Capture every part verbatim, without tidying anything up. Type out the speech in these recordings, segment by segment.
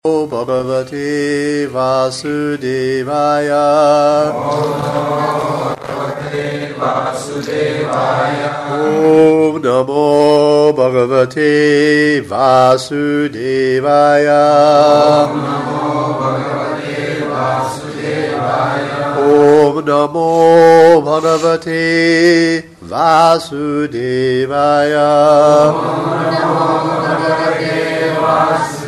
Om Bhagavate Vasudevaya. Om Bhagavate Vasudevaya. Om Namo Bhagavate Vasudevaya. Om Namo Bhagavate Vasudevaya. Om Namo Bhagavate Vasudevaya. Om Namo Bhagavate Vasudevaya.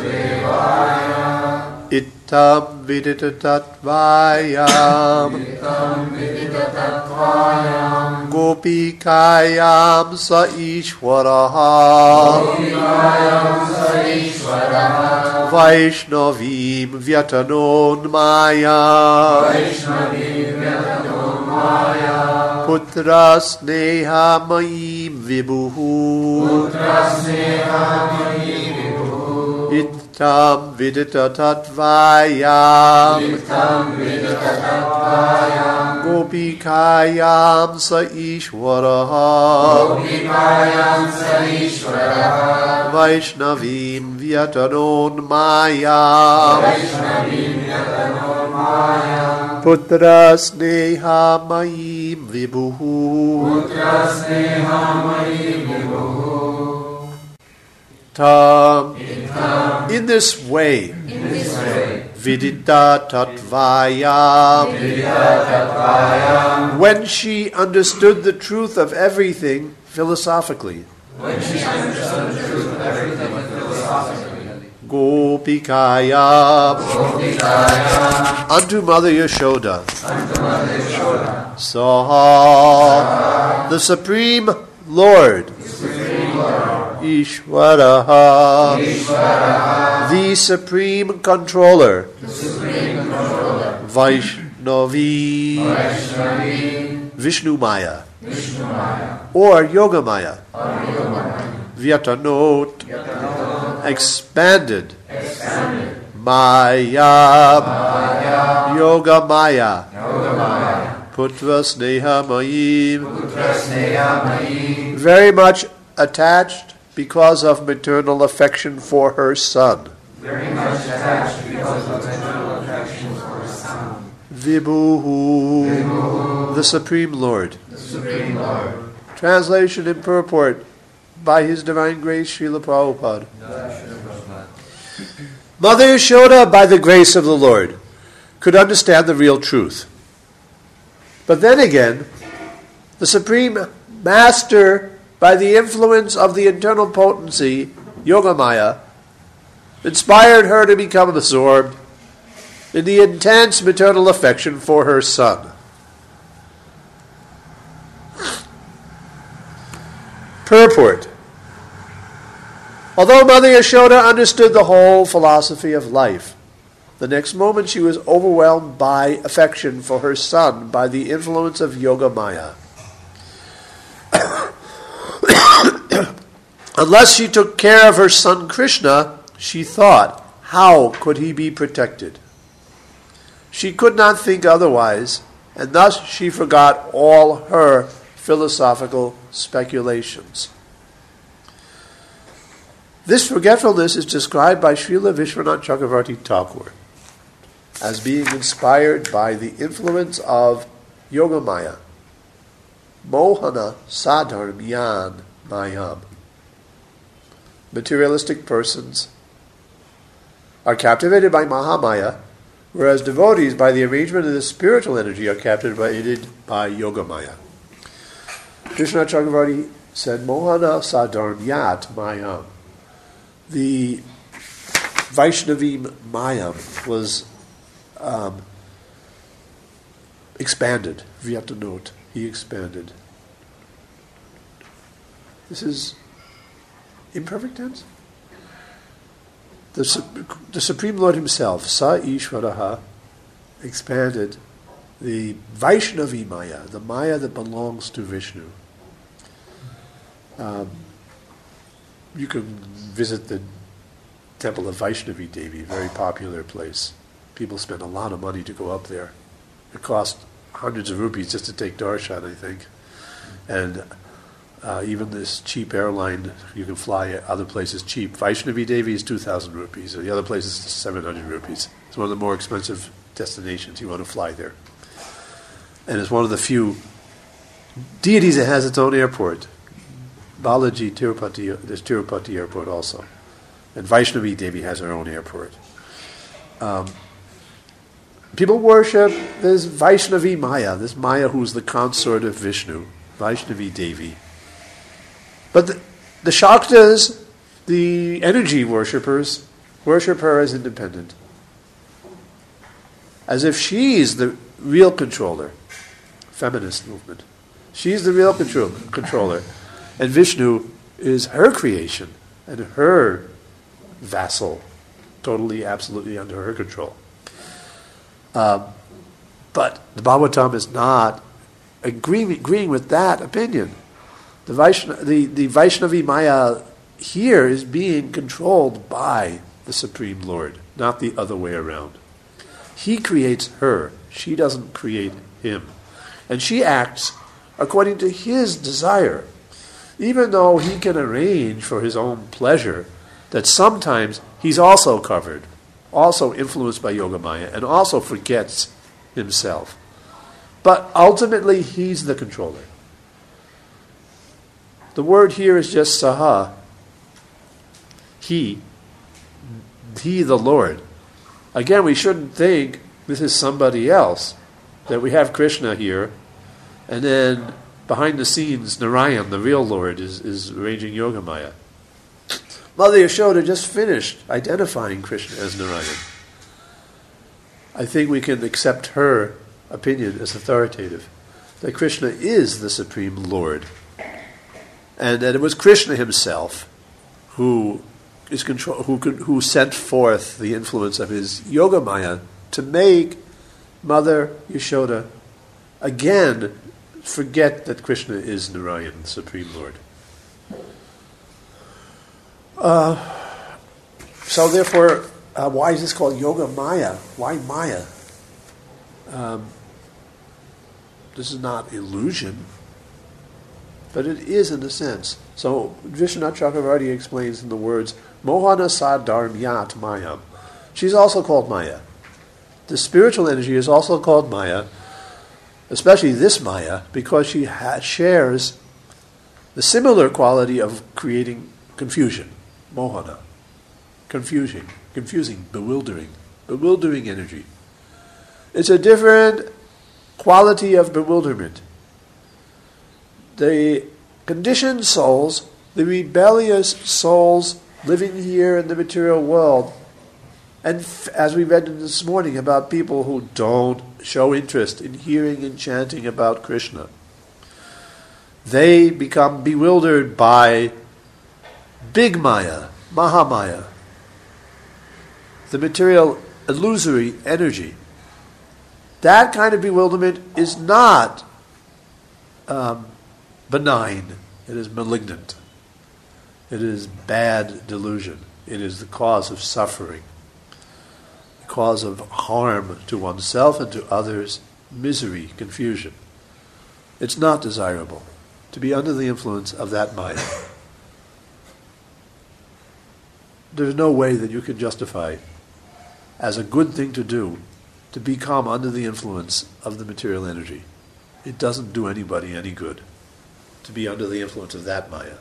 Ittam vidita tattvayam. Ittam vidita tattvayam. Gopikayam sa Ishwaraha. Gopikayam sa Ishwaraha. Vaishnavim vyatanon maya. Vaishnavim vyatanon maya. Putra sneha mayim vibuhu. Putra sneha mayim vibuhu. Ittam vidita tattvayam. Ittam vidita tattvayam. Gopikayam sa Ishwaraha. Gopikayam sa Ishwaraha. Vaishnavim vyatanon maya. Vaishnavim vyatanon maya. Putra sneha mayim vibuhu. Putra sneha mayim vibuhu. Tam. Ittam. In this way, In this way. vidita tattvayam. Vidita tattvayam. When she understood the truth of everything philosophically. When she understood the truth of everything philosophically. Gopikaya. Gopikaya. Unto Mother Yashoda. Unto Mother Yashoda. Saha. The Supreme Lord. The Supreme Lord. Ishwaraha. Ishwaraha. The Supreme Controller. The Supreme Controller. Vaishnavi. Vaishnavi. Vishnu Maya. Vishnu Maya. Or Yoga Maya. Or Yoga Maya. Vyatanot. Vyatanot. Expanded. Expanded. Maya. Maya. Yoga Maya. Yoga Maya. Putra Sneha Mayim. Putra Sneha Mayim. Very much attached because of maternal affection for her son. Very much attached because of maternal affection for her son. Vibhuhu. Vibhuhu. The Supreme Lord. The Supreme Lord. Translation and purport by His Divine Grace, Srila Prabhupada. Mother Yashoda, by the grace of the Lord, could understand the real truth. But then again, the Supreme Master, by the influence of the internal potency, Yogamaya, inspired her to become absorbed in the intense maternal affection for her son. Purport. Although Mother Yashoda understood the whole philosophy of life, the next moment she was overwhelmed by affection for her son by the influence of Yogamaya. Unless she took care of her son Krishna, she thought, how could he be protected? She could not think otherwise, and thus she forgot all her philosophical speculations. This forgetfulness is described by Srila Vishwanath Chakravarti Thakur as being inspired by the influence of Yogamaya. Mohana sadharmyan mayam. Materialistic persons are captivated by Mahamaya, whereas devotees, by the arrangement of the spiritual energy, are captivated by Yogamaya. Krishna Chakravarti said, Mohana sadharmyat mayam. The Vaishnavim mayam was um, expanded. Vyatanot. He expanded. This is imperfect tense. The, the Supreme Lord Himself, Sa Ishvaraha, expanded the Vaishnavi Maya, the Maya that belongs to Vishnu. Um, you can visit the temple of Vaishnavi Devi, very popular place. People spend a lot of money to go up there. It costs hundreds of rupees just to take darshan, I think. And Uh, even this cheap airline, you can fly other places cheap. Vaishnavi Devi is two thousand rupees. The other place is seven hundred rupees. It's one of the more expensive destinations. You want to fly there. And it's one of the few deities that has its own airport. Balaji Tirupati, there's Tirupati Airport also. And Vaishnavi Devi has her own airport. Um, people worship this Vaishnavi Maya, this Maya who's the consort of Vishnu, Vaishnavi Devi. But the, the Shaktas, the energy worshippers, worship her as independent. As if she's the real controller. Feminist movement. She's the real control, controller. And Vishnu is her creation and her vassal. Totally, absolutely under her control. Um, but the Bhagavatam is not agreeing, agreeing with that opinion. The, Vaishna, the, the Vaishnavi Maya here is being controlled by the Supreme Lord, not the other way around. He creates her. She doesn't create him. And she acts according to his desire, even though he can arrange for his own pleasure that sometimes he's also covered, also influenced by Yogamaya, and also forgets himself. But ultimately, he's the controller. The word here is just saha. He. He, the Lord. Again, we shouldn't think this is somebody else, that we have Krishna here, and then behind the scenes, Narayan, the real Lord, is, is arranging Yogamaya. Mother Yashoda just finished identifying Krishna as Narayan. I think we can accept her opinion as authoritative, that Krishna is the Supreme Lord, and that it was Krishna himself who is control, who could, who sent forth the influence of his Yogamaya to make Mother Yashoda again forget that Krishna is Narayan, the Supreme Lord. Uh, so therefore, uh, why is this called Yoga Maya? Why Maya? Um, this is not illusion, but it is in a sense. So Vishwanath Chakravarti explains in the words, Mohana Sadharmyat Mayam. She's also called Maya. The spiritual energy is also called Maya, especially this Maya, because she ha- shares the similar quality of creating confusion. Mohana. Confusing. Confusing. Bewildering. Bewildering energy. It's a different quality of bewilderment. The conditioned souls, the rebellious souls living here in the material world, and f- as we read this morning about people who don't show interest in hearing and chanting about Krishna, they become bewildered by big Maya, Mahamaya, the material illusory energy. That kind of bewilderment is not um, benign. It is malignant. It is bad delusion. It is the cause of suffering, the cause of harm to oneself and to others, misery, confusion. It's not desirable to be under the influence of that Maya. There's no way that you can justify as a good thing to do to become under the influence of the material energy. It doesn't do anybody any good to be under the influence of that Maya.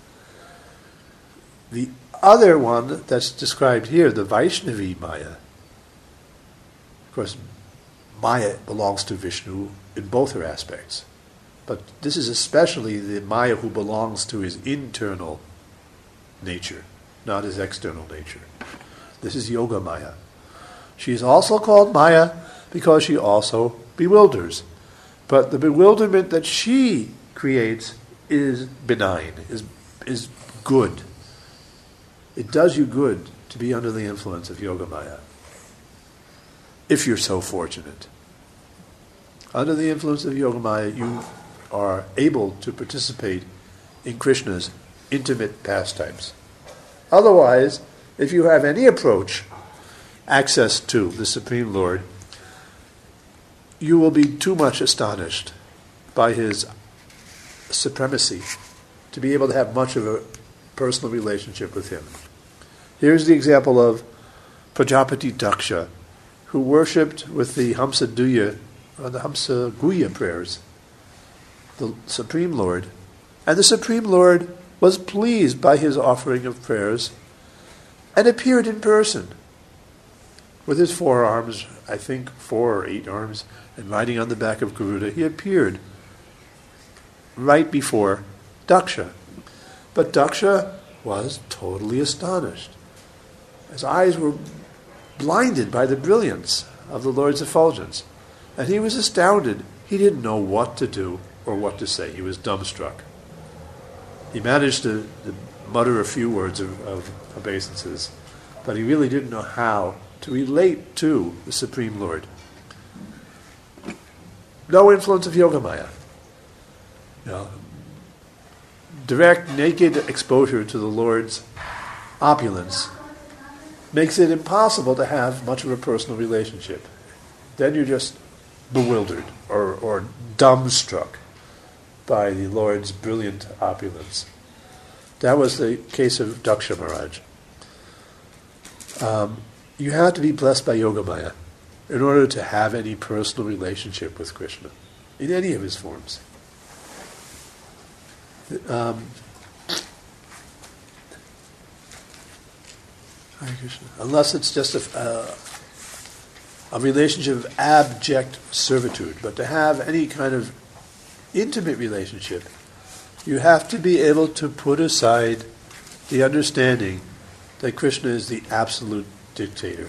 The other one that's described here, the Vaishnavi Maya, of course, Maya belongs to Vishnu in both her aspects. But this is especially the Maya who belongs to his internal nature, not his external nature. This is Yoga Maya. She is also called Maya because she also bewilders. But the bewilderment that she creates is benign, is, is good. It does you good to be under the influence of Yoga Maya, if you're so fortunate. Under the influence of Yoga Maya, you are able to participate in Krishna's intimate pastimes. Otherwise, if you have any approach, access to the Supreme Lord, you will be too much astonished by his supremacy to be able to have much of a personal relationship with him. Here's the example of Prajapati Daksha, who worshipped with the Hamsa Duya, or the Hamsa Guya prayers, the Supreme Lord. And the Supreme Lord was pleased by his offering of prayers and appeared in person with his four arms, I think four or eight arms, and riding on the back of Garuda. He appeared right before Daksha. But Daksha was totally astonished. His eyes were blinded by the brilliance of the Lord's effulgence. And he was astounded. He didn't know what to do or what to say. He was dumbstruck. He managed to, to mutter a few words of, of obeisances, but he really didn't know how to relate to the Supreme Lord. No influence of Yogamaya. You know, direct, naked exposure to the Lord's opulence makes it impossible to have much of a personal relationship. Then you're just bewildered or, or dumbstruck by the Lord's brilliant opulence. That was the case of Daksha Maharaj. Um, you have to be blessed by Yogamaya in order to have any personal relationship with Krishna in any of his forms. Um, Hare Krishna. Unless it's just a, uh, a relationship of abject servitude, but to have any kind of intimate relationship, you have to be able to put aside the understanding that Krishna is the absolute dictator.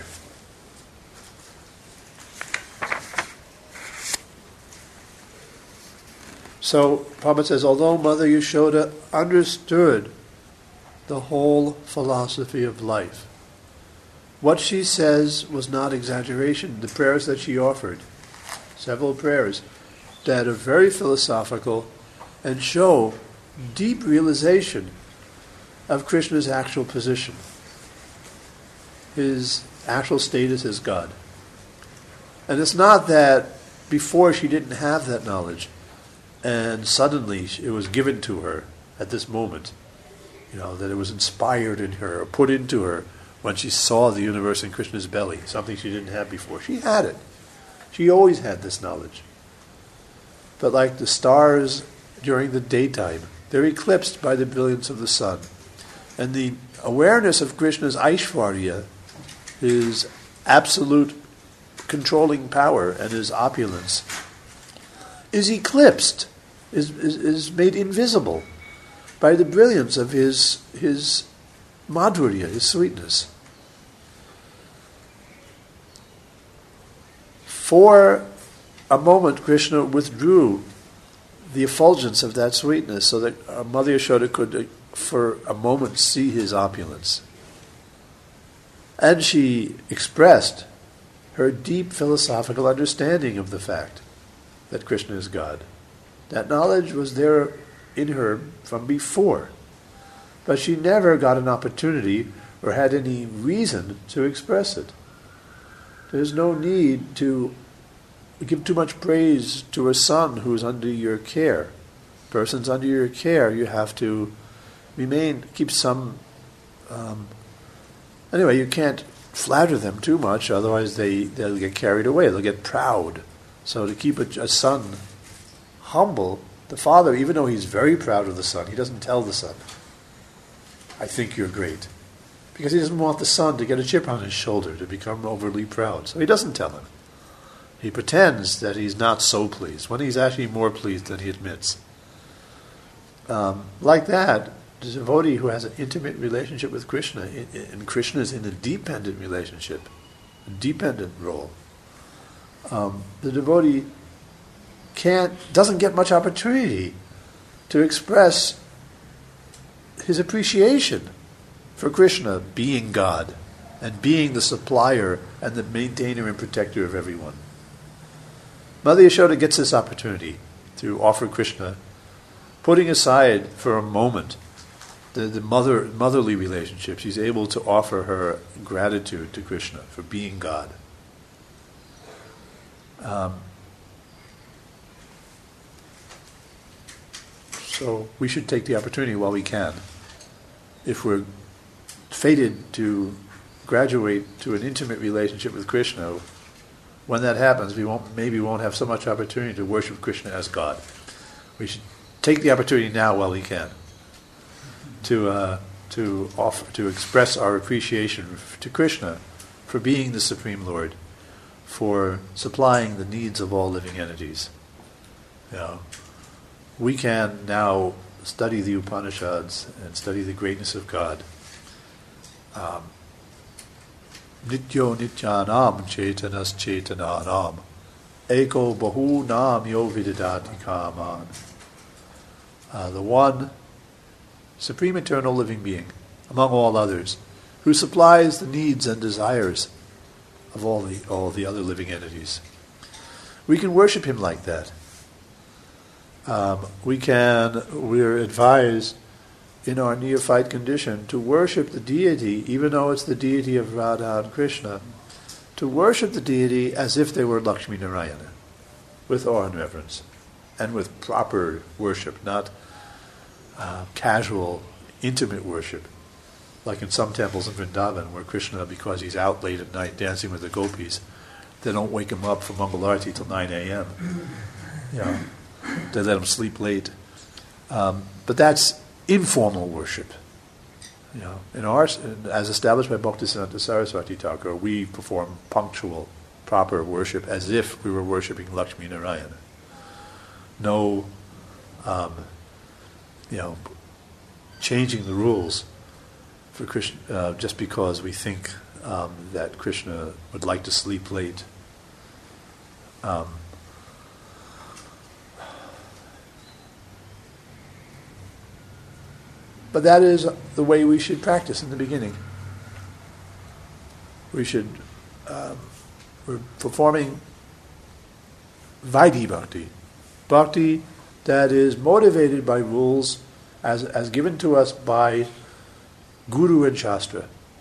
So, Prabhupada says, although Mother Yashoda understood the whole philosophy of life, what she says was not exaggeration. The prayers that she offered, several prayers, that are very philosophical and show deep realization of Krishna's actual position, his actual status as God. And it's not that before she didn't have that knowledge and suddenly it was given to her at this moment, you know, that it was inspired in her or put into her when she saw the universe in Krishna's belly, something she didn't have before. She had it. She always had this knowledge. But like the stars during the daytime, they're eclipsed by the brilliance of the sun. And the awareness of Krishna's Aishvarya, his absolute controlling power and his opulence, is eclipsed, is, is, is made invisible by the brilliance of his, his madhurya, his sweetness. For a moment, Krishna withdrew the effulgence of that sweetness so that uh, Mother Yashoda could, uh, for a moment, see his opulence. And she expressed her deep philosophical understanding of the fact that Krishna is God. That knowledge was there in her from before, but she never got an opportunity or had any reason to express it. There's no need to give too much praise to a son who's under your care. Persons under your care, you have to remain, keep some... Um, anyway, you can't flatter them too much, otherwise they, they'll get carried away, they'll get proud. So to keep a, a son humble, the father, even though he's very proud of the son, he doesn't tell the son, I think you're great. Because he doesn't want the son to get a chip on his shoulder, to become overly proud. So he doesn't tell him. He pretends that he's not so pleased, when he's actually more pleased than he admits. Um, like that, the devotee who has an intimate relationship with Krishna, and Krishna is in a dependent relationship, a dependent role, um, the devotee can't, doesn't get much opportunity to express his appreciation for Krishna being God and being the supplier and the maintainer and protector of everyone. Mother Yashoda gets this opportunity to offer Krishna, putting aside for a moment the, the mother motherly relationship. She's able to offer her gratitude to Krishna for being God. Um, So we should take the opportunity while we can. If we're fated to graduate to an intimate relationship with Krishna, when that happens, we won't maybe won't have so much opportunity to worship Krishna as God. We should take the opportunity now while we can to uh, to offer to express our appreciation to Krishna for being the Supreme Lord, for supplying the needs of all living entities. You know, we can now study the Upanishads and study the greatness of God. Um, Nityo nityanam chetanas chetananam eko bahu nam yo vidadati kaman. Uh, the one supreme eternal living being, among all others, who supplies the needs and desires of all the all the other living entities. We can worship him like that. Um, we can, we're advised in our neophyte condition to worship the deity, even though it's the deity of Radha and Krishna, to worship the deity as if they were Lakshmi Narayana, with awe and reverence, and with proper worship, not uh, casual, intimate worship, like in some temples in Vrindavan, where Krishna, because he's out late at night dancing with the gopis, they don't wake him up for Mangalarti till nine a.m. You know, they let him sleep late. Um, but that's informal worship. You know, in ours, as established by Bhaktisiddhanta Saraswati Thakur, we perform punctual, proper worship as if we were worshipping Lakshmi Narayana. No, um, you know, changing the rules for Krishna uh, just because we think um, that Krishna would like to sleep late. Um, But that is the way we should practice in the beginning. We should, um, we're performing Vaidhi Bhakti. Bhakti that is motivated by rules as, as given to us by Guru and Shastra.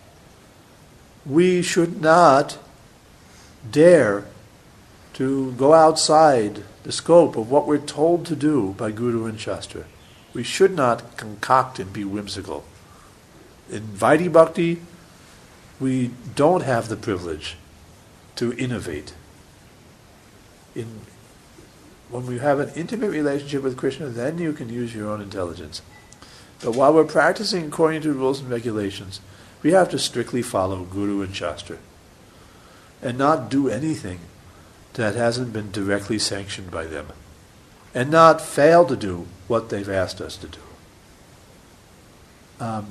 We should not dare to go outside the scope of what we're told to do by Guru and Shastra. We should not concoct and be whimsical. In Vaidhi Bhakti, we don't have the privilege to innovate. In, when we have an intimate relationship with Krishna, then you can use your own intelligence. But while we're practicing according to rules and regulations, we have to strictly follow Guru and Shastra and not do anything that hasn't been directly sanctioned by them, and not fail to do what they've asked us to do. Um,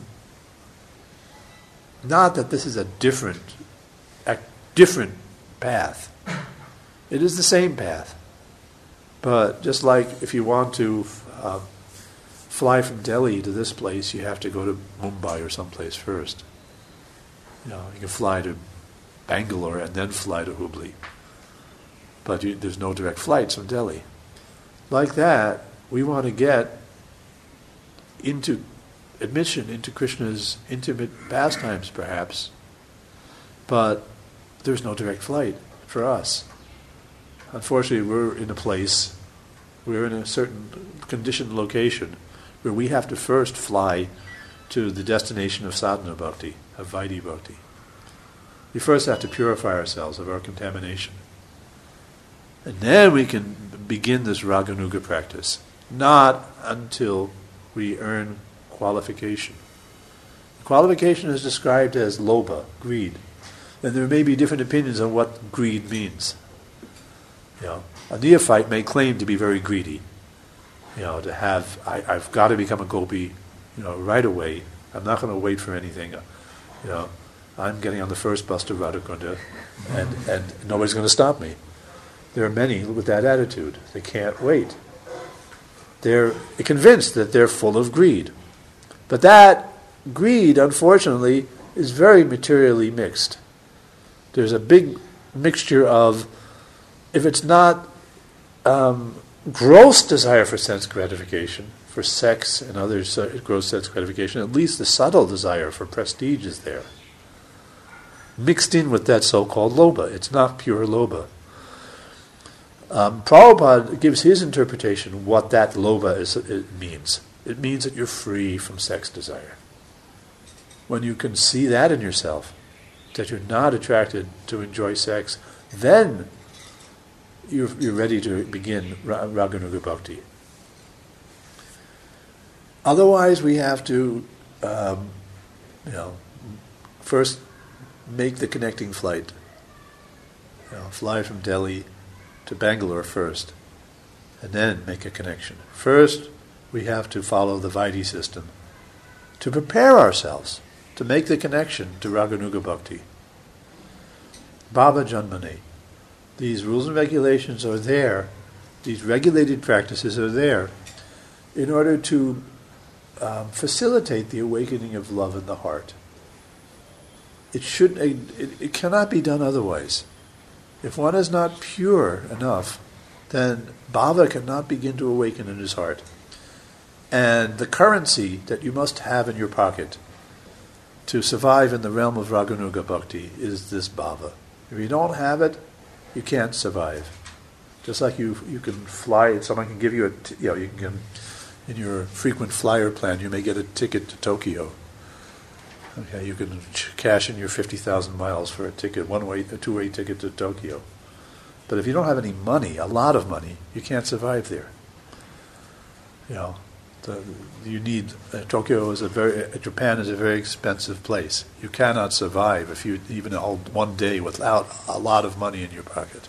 not that this is a different, a different path. It is the same path. But just like if you want to uh, fly from Delhi to this place, you have to go to Mumbai or someplace first. You know, you can fly to Bangalore and then fly to Hubli. But you, there's no direct flights from Delhi. Like that, we want to get into admission into Krishna's intimate pastimes, perhaps, but there's no direct flight for us. Unfortunately, we're in a place, we're in a certain conditioned location where we have to first fly to the destination of sadhana bhakti, of Vaidhi Bhakti. We first have to purify ourselves of our contamination. And then we can begin this Raganuga practice, not until we earn qualification. Qualification is described as lobha, greed. And there may be different opinions on what greed means. You know, a neophyte may claim to be very greedy. You know, to have, I, I've got to become a gopi, you know, right away. I'm not going to wait for anything. You know, I'm getting on the first bus to Radhakunda, and, and nobody's going to stop me. There are many with that attitude. They can't wait. They're convinced that they're full of greed. But that greed, unfortunately, is very materially mixed. There's a big mixture of, if it's not um, gross desire for sense gratification, for sex and other gross sense gratification, at least the subtle desire for prestige is there. Mixed in with that so-called lobha. It's not pure lobha. Um, Prabhupada gives his interpretation what that lobha is, it means. It means that you're free from sex desire. When you can see that in yourself, that you're not attracted to enjoy sex, then you're, you're ready to begin ra- Raganuga Bhakti. Otherwise, we have to, um, you know, first make the connecting flight. You know, fly from Delhi to Bangalore first, and then make a connection. First, we have to follow the Vaidhi system to prepare ourselves to make the connection to Raganuga Bhakti. Bhava Janmane. These rules and regulations are there, these regulated practices are there in order to um, facilitate the awakening of love in the heart. It should, it, it cannot be done otherwise. If one is not pure enough, then bhava cannot begin to awaken in his heart. And the currency that you must have in your pocket to survive in the realm of Raganuga Bhakti is this bhava. If you don't have it, you can't survive. Just like you you can fly, someone can give you a, t- you know, you can, in your frequent flyer plan, you may get a ticket to Tokyo. Okay, you can ch- cash in your fifty thousand miles for a ticket, one-way, a two-way ticket to Tokyo. But if you don't have any money, a lot of money, you can't survive there. You know, the, you need, uh, Tokyo is a very, uh, Japan is a very expensive place. You cannot survive if you, even hold one day without a lot of money in your pocket.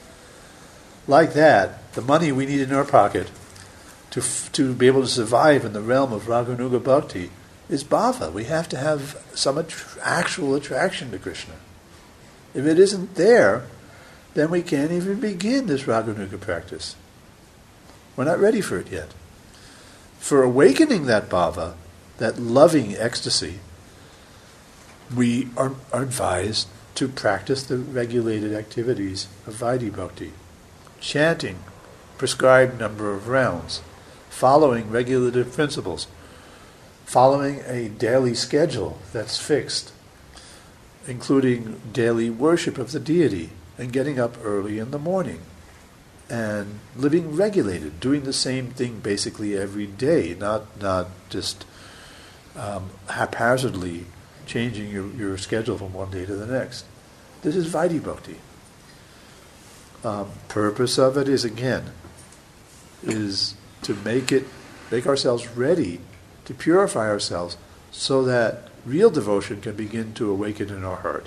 Like that, the money we need in our pocket to f- to be able to survive in the realm of Raganuga Bhakti is bhava. We have to have some att- actual attraction to Krishna. If it isn't there, then we can't even begin this Raganuga practice. We're not ready for it yet. For awakening that bhava, that loving ecstasy, we are, are advised to practice the regulated activities of Vaidhi Bhakti. Chanting prescribed number of rounds, following regulative principles, following a daily schedule that's fixed, including daily worship of the deity, and getting up early in the morning, and living regulated, doing the same thing basically every day, not not just um, haphazardly changing your, your schedule from one day to the next. This is Vaidhi Bhakti. Um, purpose of it is, again, is to make it, make ourselves ready to purify ourselves so that real devotion can begin to awaken in our heart.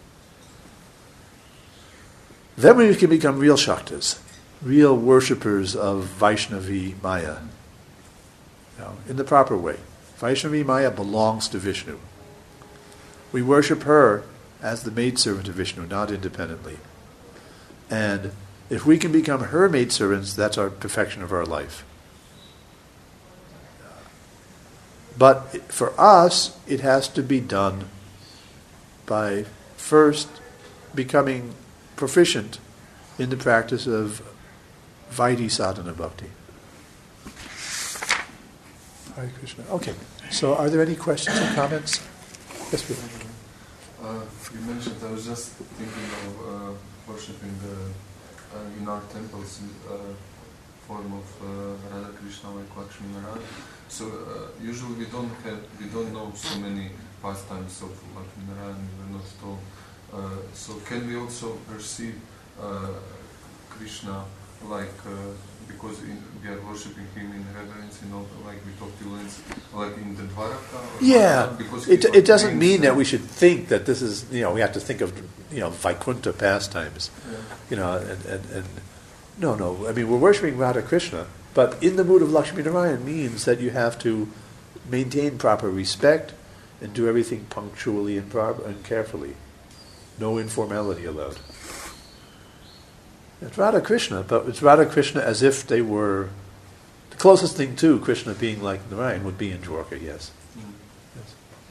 Then we can become real Shaktas, real worshippers of Vaishnavi Maya, you know, in the proper way. Vaishnavi Maya belongs to Vishnu. We worship her as the maidservant of Vishnu, not independently. And if we can become her maidservants, that's our perfection of our life. But for us, it has to be done by first becoming proficient in the practice of Vaidhi Sadhana Bhakti. Hare Krishna. Okay, so are there any questions or comments? Yes, please. Uh, you mentioned, I was just thinking of uh, worshipping uh, uh, in our temples uh, form of uh, Radha Krishna like Lakshmi Narayana. So uh, usually we don't have, we don't know so many pastimes of Lakshmi Narayana, we're not told. Uh, so can we also perceive uh, Krishna like uh, because in, we are worshipping him in reverence, you know, like we talk to Lens, like in the Dwaraka? Yeah, because it it doesn't mean that we should think that this is, you know, we have to think of, you know, Vaikuntha pastimes, yeah. you know, and, and, and no, no, I mean, we're worshipping Radha Krishna, but in the mood of Lakshmi Narayan means that you have to maintain proper respect and do everything punctually and, proper, and carefully. No informality allowed. It's Radha Krishna, but it's Radha Krishna as if they were, the closest thing to Krishna being like Narayan would be in Dwarka, yes. Mm. Yes,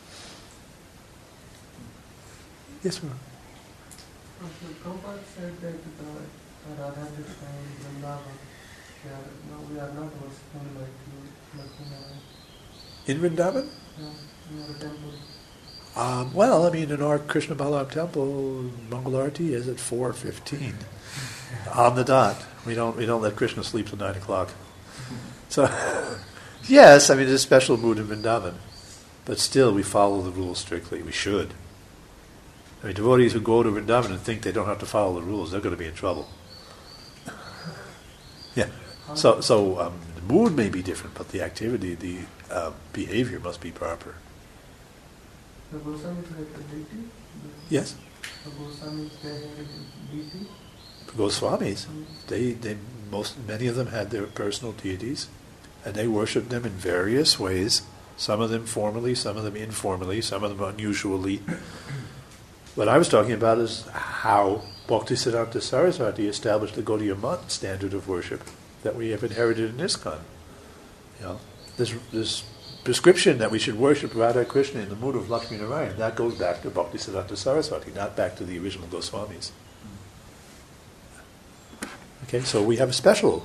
yes ma'am. Prabhupada said that the Radha Krishna in Vrindavan, we are, no, we are not worshipping like Lakshmi Narayan. In Vrindavan? No, in our temple. Um, well, I mean, in our Krishna Balaram temple, Mangalarti is at four fifteen on the dot. We don't we don't let Krishna sleep till nine o'clock. So, yes, I mean, there's a special mood in Vrindavan, but still we follow the rules strictly. We should. I mean, devotees who go to Vrindavan and think they don't have to follow the rules, they're going to be in trouble. Yeah. So, so um, the mood may be different, but the activity, the uh, behavior must be proper. The Goswami is like a deity? Yes. The Goswami is there as a deity? Goswamis, they, they most many of them had their personal deities, and they worshipped them in various ways. Some of them formally, some of them informally, some of them unusually. What I was talking about is how Bhaktisiddhanta Saraswati established the Gaudiya Math standard of worship that we have inherited in ISKCON. You know, this this prescription that we should worship Radha Krishna in the mood of Lakshmi Narayan, that goes back to Bhaktisiddhanta Saraswati, not back to the original Goswamis. Okay, so we have a special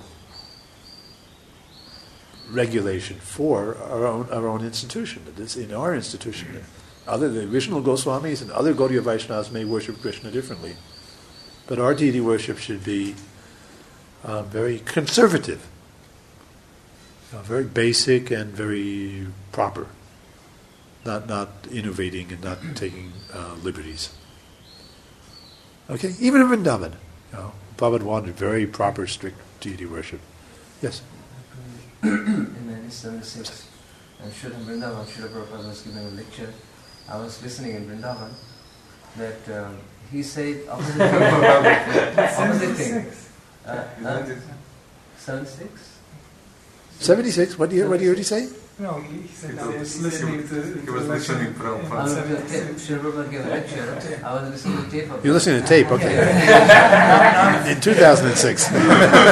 regulation for our own our own institution. It is in our institution. Other the original Goswamis and other Gaudiya Vaishnavas may worship Krishna differently, but our deity worship should be uh, very conservative, you know, very basic and very proper, not not innovating and not taking uh, liberties. Okay, even in Vrindavan, you know, Prabhupada wanted very proper, strict deity worship. Yes. In nineteen seventy-six, I'm sure in Vrindavan, Srila Prabhupada was giving a lecture. I was listening in Vrindavan that um, he said opposite thing. opposite thing. Uh, uh, seventy-six? seventy-six, what do you, what do you already say? No, he said He I was was listening to He was listening to I was Prabhupada. Srila Prabhupada gave a lecture. I was listening to tape of You're it. listening to tape, okay. In two thousand six. So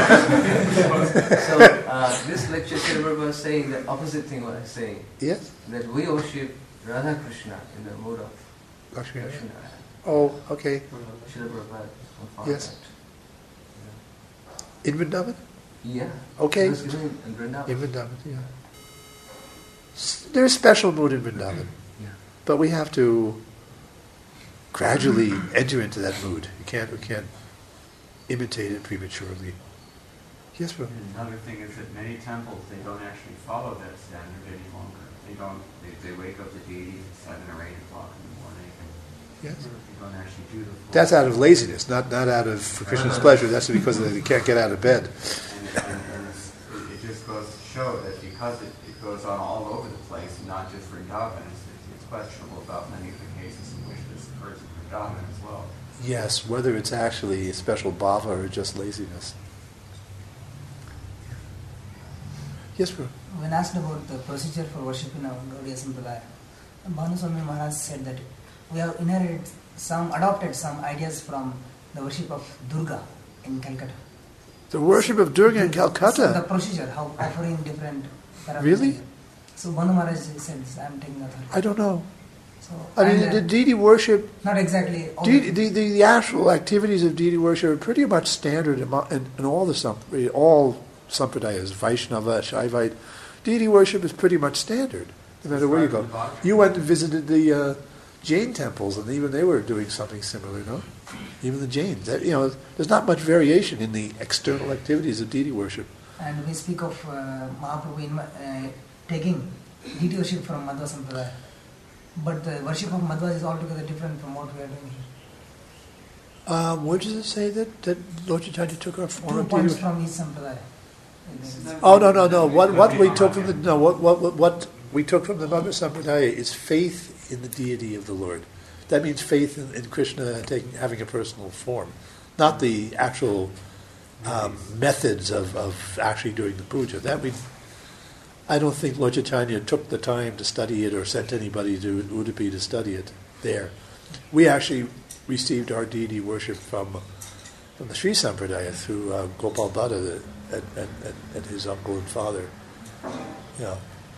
uh, this lecture, Srila Prabhupada was saying the opposite thing what I'm saying. Yes? That we worship Radha Krishna in the mood of Lakshmi. Krishna. Oh, okay. Srila Prabhupada found Yes. that. In Vrindavan? Yeah. Okay. He was giving in Vrindavan. In Vrindavan, yeah. S- There's special mood in Vrindavan, Yeah. but we have to gradually enter into that mood. You can't, we can't imitate it prematurely. Yes, bro. Another thing is that many temples, they don't actually follow that standard any longer. They don't, they, they wake up the deities at seven or eight o'clock in the morning. And Yes. they don't actually do the full. That's out of laziness, not not out of for Krishna's pleasure. That's because they can't get out of bed. And, it, and, and it's, it, it just goes to show that because it, it goes on all over the place, and not just Vrindavan, it's, it's questionable about many of the cases in which this occurs in Vrindavan as well. Yes, whether it's actually a special bhava or just laziness. Yes, bro. When asked about the procedure for worshiping our Gaudiya Sampradaya, Bhanuswami Maharaj said that we have inherited some, adopted some ideas from the worship of Durga in Calcutta. The worship of Durga in So the Calcutta. procedure, how offering different paraphernalia. Really? So Bhanu Maharaj said, I am taking authority. I don't know. So, I mean, and, the uh, deity worship, not exactly. all deity, the, the, the actual activities of deity worship are pretty much standard in, in, in all the samp- all sampradayas, Vaishnava, Shaivite. Deity worship is pretty much standard, no matter where you go. You went and visited the uh, Jain temples, and even they were doing something similar, no? Even the Jains. That, you know, there's not much variation in the external activities of deity worship. And we speak of uh, Mahaprabhu in, uh, taking deity worship from Madhva Sampradaya. But the worship of Madhva is altogether different from what we are doing here. Um, where does it say that, that Lord Chaitanya took our form Two of deity points worship? from each Sampradaya. Oh no no no! What what we took from the no what what what, what we took from the Madhva Sampradaya is faith in the deity of the Lord. That means faith in, in Krishna taking having a personal form, not the actual um, methods of, of actually doing the puja. That we, I don't think Lord Chaitanya took the time to study it or sent anybody to Udupi to study it there. We actually received our deity worship from from the Sri Sampradaya through uh, Gopal Bhatta the, and, and, and, and his uncle and father. Yeah.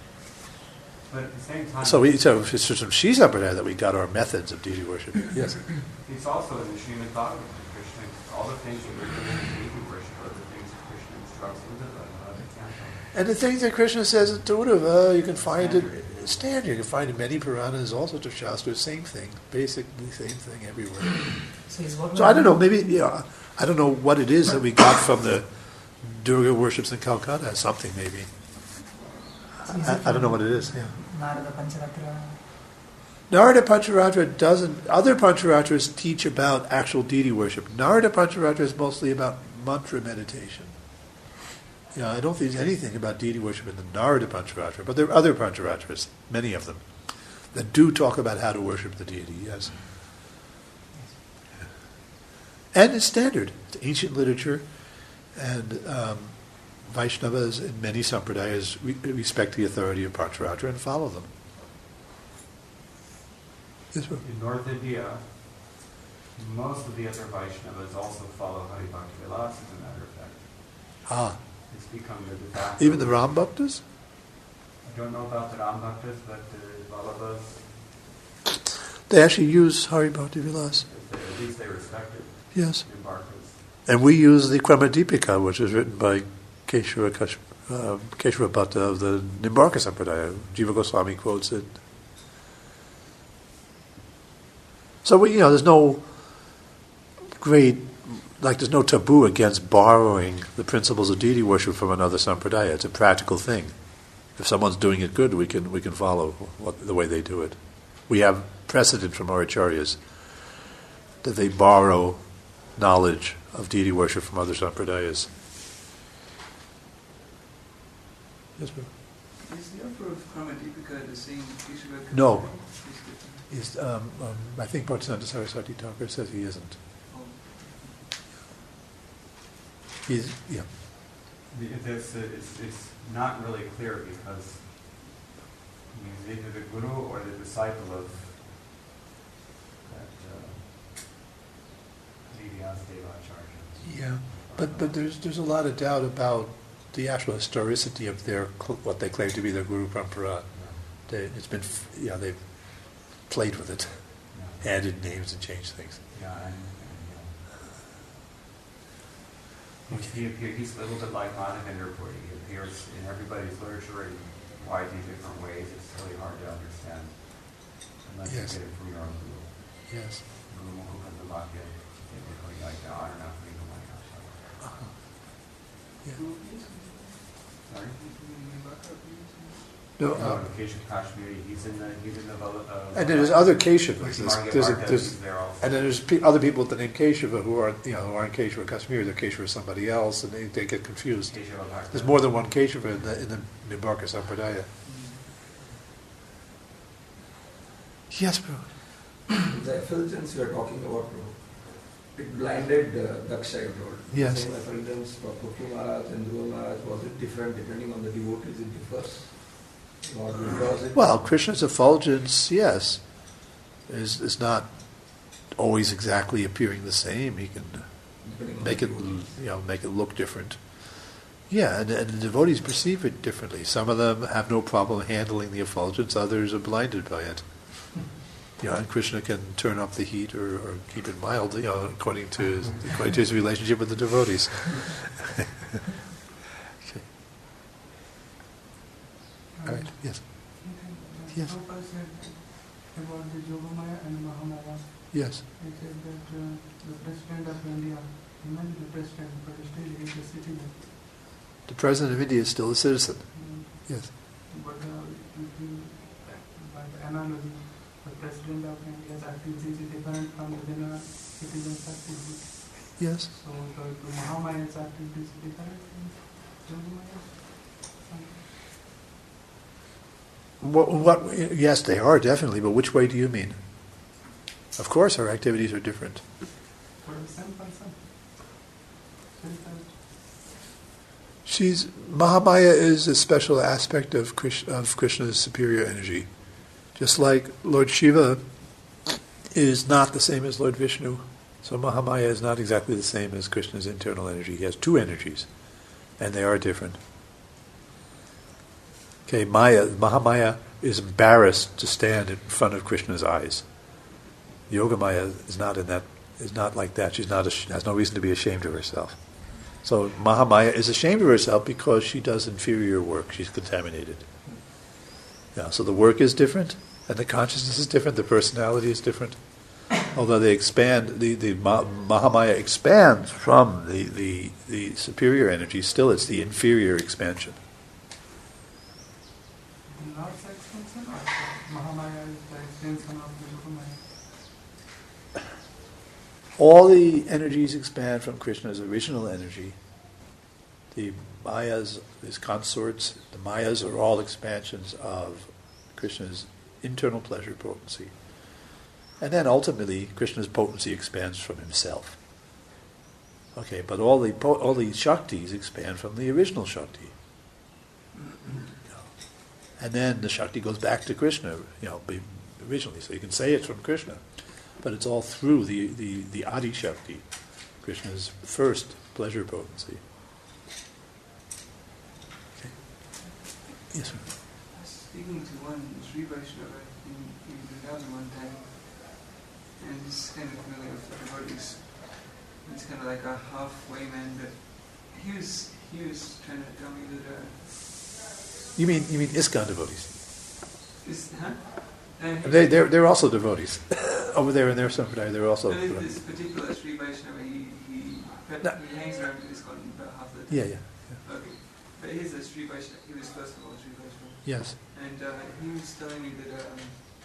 But at the same time, So we so it's from Sri Sampradaya that we got our methods of deity worship. Yes. it's also in the Srimad Bhagavatam. Krishna, all the things that we're doing in deity worship are the things that Krishna instructs Uddhava and other cantos. And the things that Krishna says to Uddhava, you can find it standard. You can find in many Puranas, all sorts of Shastras, same thing, basically same thing everywhere. So, is what So I don't know, maybe, yeah, I don't know what it is that we got from the Durga worships in Calcutta has something maybe. I, I don't know what it is. Yeah. Narada Pancharatra. Narada Pancharatra doesn't. Other Pancharatras teach about actual deity worship. Narada Pancharatra is mostly about mantra meditation. Yeah, I don't think there's anything about deity worship in the Narada Pancharatra, but there are other Pancharatras, many of them, that do talk about how to worship the deity. Yes. And it's standard. It's ancient literature, and um, Vaishnavas in many sampradayas re- respect the authority of Pancharatra and follow them. Yes, sir. In North India, most of the other Vaishnavas also follow Hari Bhakti Vilas, as a matter of fact. Ah. It's become the de facto. Even the Ram Bhaktas? I don't know about the Ram Bhaktas, but the Vallabhas, They actually use Hari Bhakti Vilas. at least they respect it. Yes. Nimbarkas. And we use the Kramadipika, which is written by Keshava, Kash, uh, Keshava Bhatta of the Nimbarka Sampradaya. Jiva Goswami quotes it. So, we, you know, there's no great, like there's no taboo against borrowing the principles of deity worship from another sampradaya. It's a practical thing. If someone's doing it good, we can we can follow what, the way they do it. We have precedent from our acharyas that they borrow knowledge of deity worship from other sampradayas. Yes, bro. Is the author of Kramadipika the same Keshava? No. He's, um, um, I think Bhaktisiddhanta Saraswati Thakur says he isn't. He's, yeah. The- It's, it's, it's not really clear because he's either the guru or the disciple of that uh, Vidyas Devacharya. Yeah, but but there's there's a lot of doubt about the actual historicity of their cl- what they claim to be their Guru Parampara. They, it's been f- yeah they've played with it, Yeah. added names and changed things. Yeah, and, and yeah. He, he appear, he's a little bit like Madhavendra-puri. He appears in everybody's literature in widely different ways. It's really hard to understand unless Yes. you get it from your own guru. Yes. Guru Mukhabhavakya, typically like the Aranatha Uh-huh. Yeah. Sorry? No, No, uh, Keshav Kashmiri. He's in the he's in the uh, and then there's other Keshavas. There's, Margya there's, a, Bhargava there's, is there also. and then there's pe- other people with the name Keshava who aren't you know who aren't Keshava Kashmir. They're Keshava somebody else, and they, they get confused. Keshava Bhargava. There's more than one Keshava in the in the Nimbarka Sampradaya. Yes, bro. The effulgence you are talking about, bro, it blinded uh, Daksha, you told. Yes. Same effulgence for Purvi Maharaj and Dhruva Maharaj, was it different depending on the devotees? It differs? Or because it Well, Krishna's effulgence, yes, is is not always exactly appearing the same. He can depending on make the it devotees. you know make it look different. Yeah, and, and the devotees perceive it differently. Some of them have no problem handling the effulgence; others are blinded by it. You know, and Krishna can turn up the heat or, or keep it mild, you know, according to his, according to his relationship with the devotees. Okay. All right. Yes. Yes. Prabhupada said about the Yogamaya and Mahamaya. Yes. He said that uh, the president of India, he might be the president, but still he is a citizen. The president of India is still a citizen. Mm. Yes. But uh, if you, by the analogy, the president of India's activities is different from the general citizen's activities. Yes. So the, the Mahamaya's activities is different from Yogamaya's. What, what? Yes, they are definitely. But which way do you mean? Of course, our activities are different. For the same person. Same person. She's Mahamaya is a special aspect of Krishna, of Krishna's superior energy, just like Lord Shiva is not the same as Lord Vishnu. So Mahamaya is not exactly the same as Krishna's internal energy. He has two energies, and they are different. Okay, Maya, Mahamaya is embarrassed to stand in front of Krishna's eyes. Yogamaya is not in that. Is not like that. She's not. Ash- has no reason to be ashamed of herself. So Mahamaya is ashamed of herself because she does inferior work. She's contaminated. Yeah, so the work is different, and the consciousness is different. The personality is different. although they expand, the, the Mahamaya expands from the, the, the superior energy, still it's the inferior expansion. The Lord's expansion or Mahamaya is the extension of the Yogamaya? All the energies expand from Krishna's original energy. The Mayas, his consorts, the Mayas are all expansions of Krishna's internal pleasure potency. And then ultimately, Krishna's potency expands from himself. Okay, but all the po- all the Shaktis expand from the original Shakti. And then the Shakti goes back to Krishna, you know, originally. So you can say it's from Krishna. But it's all through the, the, the Adi Shakti, Krishna's first pleasure potency. Okay. Yes, sir. I was speaking to one Sri Vaishnava in, in Vrindavan one time, and he's kind of familiar with the devotees. He's kind of like a halfway man, but he was he was trying to tell me that. Uh, You mean you mean ISKCON devotees? is, huh? Uh, They they're they're also devotees over there in their sampradaya. They're also. This, this particular Sri Vaishnava, he he, No. he hangs around with ISKCON about half the time. Yeah, yeah, yeah. Okay, but he's a Sri Vaishnava. He was first of all a Sri Vaishnava. Yes. And uh, he was telling me that um,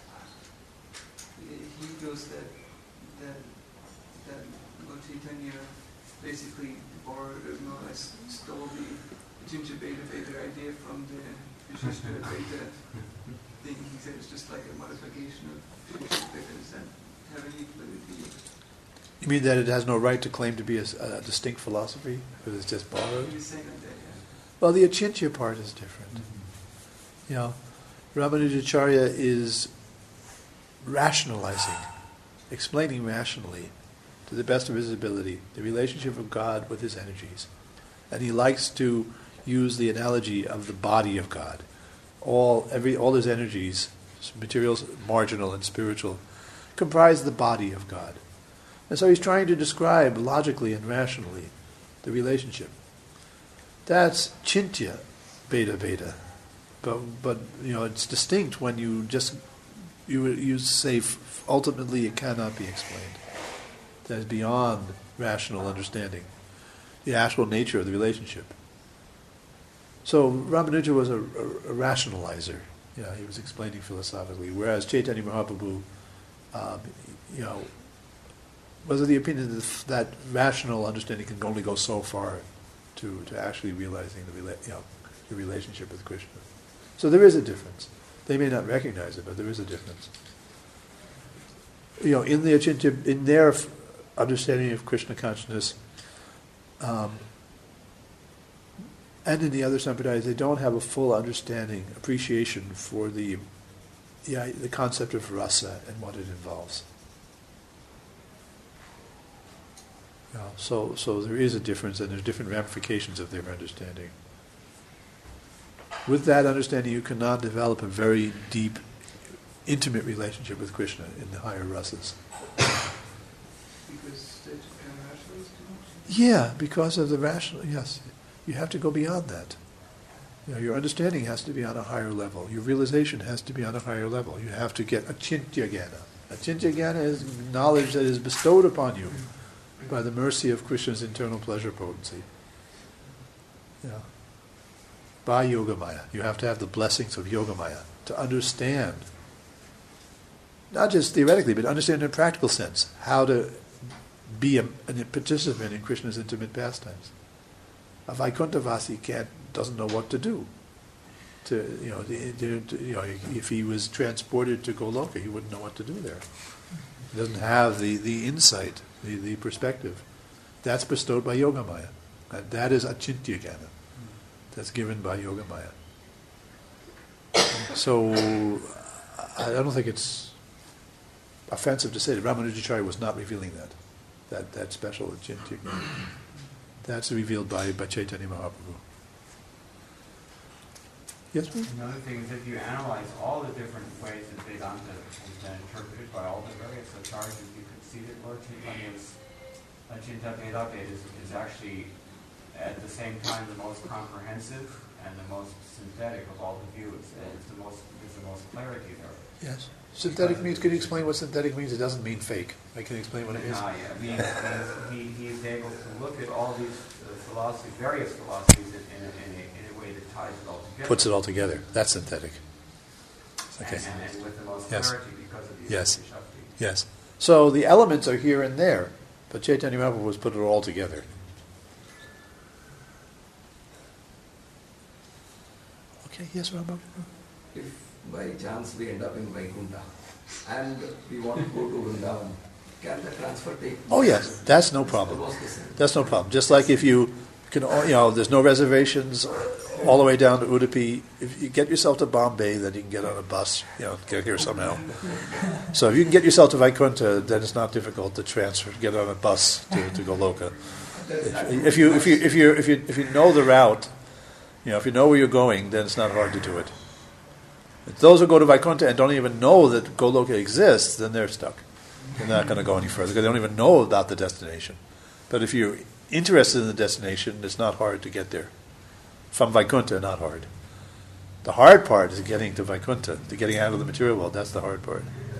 he feels that that that Lord Chaitanya basically borrowed or more or less stole the Jinja Beta Beta idea from the Vishishta Beta thing. He said it's just like a modification of Vishishta Beta. Does that have any validity? You mean that it has no right to claim to be a, a distinct philosophy because it's just borrowed? He was saying like that, yeah. Well, the Achintya part is different. Mm-hmm. You know, Ramanujacharya is rationalizing, explaining rationally, to the best of his ability, the relationship of God with his energies. And he likes to use the analogy of the body of God. All every all his energies, materials, marginal and spiritual, comprise the body of God. And so he's trying to describe logically and rationally the relationship. That's Chintya Beta Beta. But but you know it's distinct when you just you you say f- ultimately it cannot be explained. That is beyond rational understanding. The actual nature of the relationship. So Ramanuja was a, a, a rationalizer. Yeah, he was explaining philosophically. Whereas Chaitanya Mahaprabhu, um, you know, was of the opinion that that rational understanding can only go so far to, to actually realizing the rela- you know the relationship with Krishna. So there is a difference. They may not recognize it, but there is a difference. You know, in the Achintya, in their f- understanding of Krishna consciousness, um, and in the other sampradayas, they don't have a full understanding, appreciation for the, yeah, the concept of rasa and what it involves. You know, so, so there is a difference, and there's different ramifications of their understanding. With that understanding, you cannot develop a very deep, intimate relationship with Krishna in the higher rasas. Because they're rationalists too much? Yeah, because of the rational, yes. You have to go beyond that. You know, your understanding has to be on a higher level. Your realization has to be on a higher level. You have to get Achintya Jnana. Achintya Jnana is knowledge that is bestowed upon you by the mercy of Krishna's internal pleasure potency. Yeah. By Yogamaya. You have to have the blessings of Yogamaya to understand, not just theoretically, but understand in a practical sense, how to be a, a participant in Krishna's intimate pastimes. A Vaikunthavasi can't, doesn't know what to do. To you know, to, to, you know, if he was transported to Goloka, he wouldn't know what to do there. He doesn't have the, the insight, the, the perspective. That's bestowed by Yogamaya. And that is Achintya Jnana. That's given by Yogamaya. So, I don't think it's offensive to say that Ramanujacharya was not revealing that, that, that special Achintya Jnana. That's revealed by, by Chaitanya Mahaprabhu. Yes, please? Another thing is if you analyze all the different ways that Vedanta has been interpreted by all the various acharyas, you could see that Lord Chaitanya's Achintya Bheda Bheda is, is actually at the same time the most comprehensive and the most synthetic of all the views. And it's the most, there's the most clarity there. Yes. Synthetic means, can you explain what synthetic means? It doesn't mean fake. I can explain what it is. Ah, yeah. I mean, he, he's able to look at all these uh, philosophies, various philosophies, in, in, a, in, a, in a way that ties it all together. Puts it all together. That's synthetic. Okay. And, and, and with the most Yes. clarity because of these Yes. Shakti. Yes. So the elements are here and there, but Chaitanya Mahaprabhu was put it all together. Okay, yes, Rambam. If by chance we end up in Vaikuntha and we want to go to Vrindavan, can the transfer take place? Oh yes, that's no problem. Almost the same. That's no problem. Just like if you can, you know, there's no reservations all the way down to Udupi. If you get yourself to Bombay, then you can get on a bus, you know, get here somehow. So if you can get yourself to Vaikuntha, then it's not difficult to transfer, get on a bus to, to Goloka. If, if you if you if you if you if you know the route, you know, if you know where you're going, then it's not hard to do it. If those who go to Vaikuntha and don't even know that Goloka exists, then they're stuck. They're not going to go any further because they don't even know about the destination. But if you're interested in the destination, it's not hard to get there. From Vaikuntha, not hard. The hard part is getting to Vaikuntha, to getting out of the material world. That's the hard part.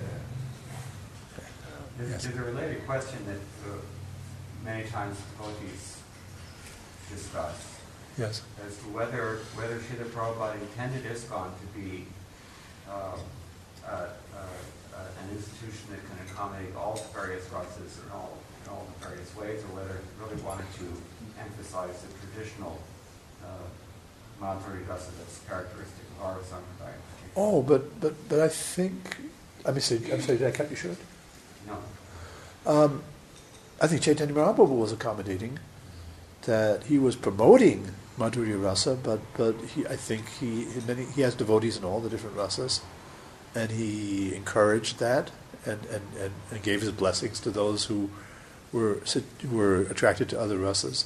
There's, Yes. there's a related question that uh, many times devotees discuss Yes. as to whether whether Srila Prabhupada intended ISKCON to be uh, uh, uh, uh, an institution that can accommodate all the various rasas in all in all the various ways, or whether he really wanted to emphasize the traditional uh, Madhuri rasa that's characteristic of our Sampradaya. Oh, but, but, but I think... Let me see. I'm sorry, did I cut you short? No. Um, I think Chaitanya Mahaprabhu was accommodating, that he was promoting Madhurya Rasa, but, but he, I think he many, he has devotees in all the different rasas, and he encouraged that and, and, and, and gave his blessings to those who were who were attracted to other rasas.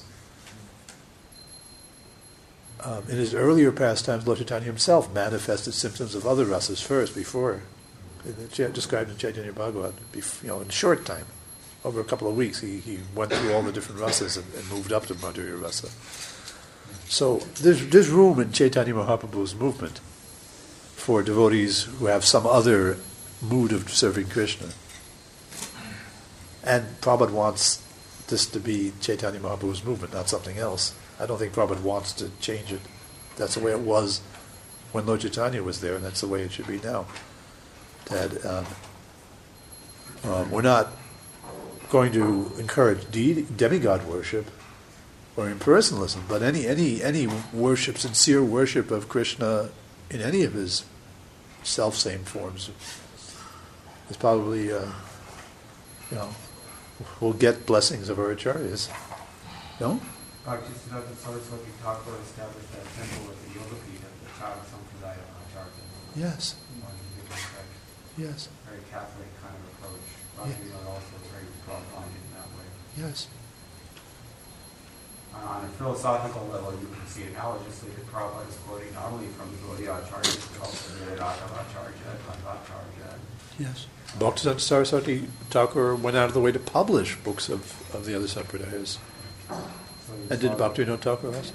Um, in his earlier pastimes, Lord Chaitanya himself manifested symptoms of other rasas first, before, described in Chaitanya Bhagavat, you know, in a short time. Over a couple of weeks, he, he went through all the different rasas and, and moved up to Madhurya Rasa. So there's, there's room in Chaitanya Mahaprabhu's movement for devotees who have some other mood of serving Krishna. And Prabhupada wants this to be Chaitanya Mahaprabhu's movement, not something else. I don't think Prabhupada wants to change it. That's the way it was when Lord Chaitanya was there, and that's the way it should be now. That um, um, we're not going to encourage de- demigod worship or impersonalism, but any any any worship, sincere worship of Krishna in any of his self-same forms is probably, uh, you know, will get blessings of our acharyas. No? Bhaktisiddhanta Saraswati Thakur established that temple with the Yoga Pita, the Chara Sampradaya Acharya. Yes. Yes. Very Catholic kind of approach. Yeah. Bhakti also very broad-minded in that way. Yes. On, on a philosophical level, you can see analogously that Prabhupada is quoting not only from the Gaudiya Acharyas, but also the Radhava Acharya, Madhvacharya. Yes. Bhaktisiddhanta Saraswati Thakur went out of the way to publish books of, of the other Sampradayas. So you And did saw- Bhaktivinoda Thakur also?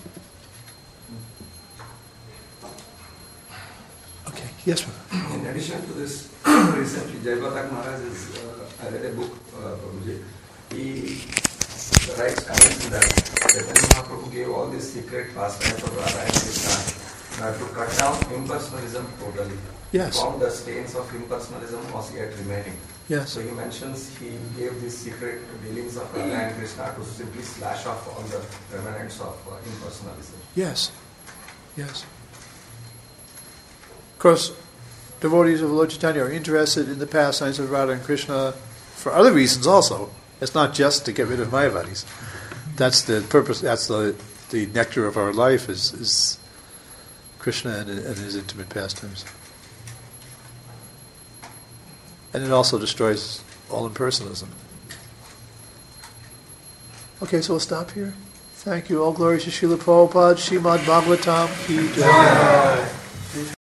Okay. Yes, ma'am. In addition to this, recently Jayapataka Maharaj is, uh, I read a book, uh, Prabhuji. He writes comments in that Chaitanya Mahaprabhu gave all these secret pastimes of Radha and Krishna uh, to cut down impersonalism totally. Yes. Found the stains of impersonalism was yet remaining. Yes. So he mentions he gave these secret dealings of Radha and Krishna to simply slash off all the remnants of uh, impersonalism. Yes. Yes. Of course, devotees of Lord Chaitanya are interested in the pastimes of Radha and Krishna for other reasons also. It's not just to get rid of Mayavadis. That's the purpose, that's the the nectar of our life is, is Krishna and, and his intimate pastimes. And it also destroys all impersonalism. Okay, so we'll stop here. Thank you. All glory to Srila Prabhupada, Srimad Bhagavatam ki jai.